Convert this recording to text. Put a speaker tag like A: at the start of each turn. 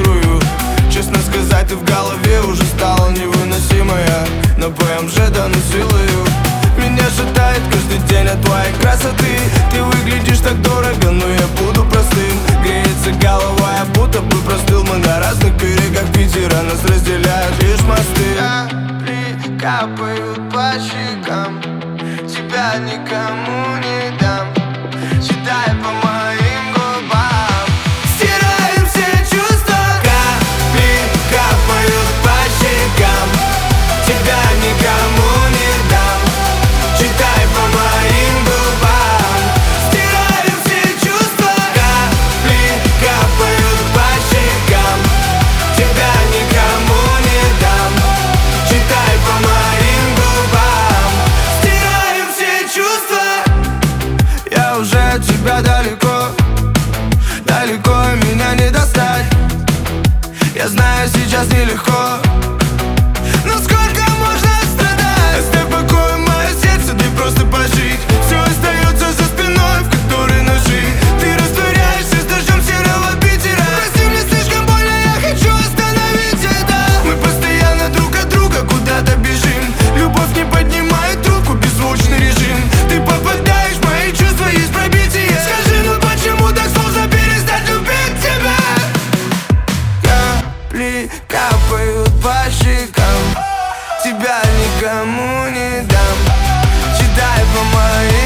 A: фантазирую. Честно сказать, ты в голове уже стала невыносимая, но ПМЖ доносил ее. Меня шатает каждый день от твоей красоты. Ты выглядишь так дорого, но я буду простым. Греется голова, я будто бы простыл. Мы на разных берегах Питера, нас разделяют лишь мосты. Капли капают по щекам, тебя никому не дам. Читай по моим губам, стираем все чувства. Капли капают по щекам, тебя никому не дам. Читай по моим губам, стираем все чувства. Капли капают по щекам, тебя никому не дам. Читай по моим губам, стираем все чувства. Я уже от тебя далеко, далеко, меня не достать. Я знаю, сейчас нелегко, но сколько можно страдать? Оставь в покое мое сердце, дай просто пожить. Все остается за спиной, в которой ножи. Ты растворяешься с дождем серого Питера. Прости, мне слишком больно, я хочу остановить это. Мы постоянно друг от друга куда-то бежим. Любовь не поднимает трубку, беззвучный режим. Ты попадаешь в мои чувства, есть пробитие. Скажи, ну почему так сложно перестать любить тебя? Капли капают по щекам, тебя никому не дам. Читай по моим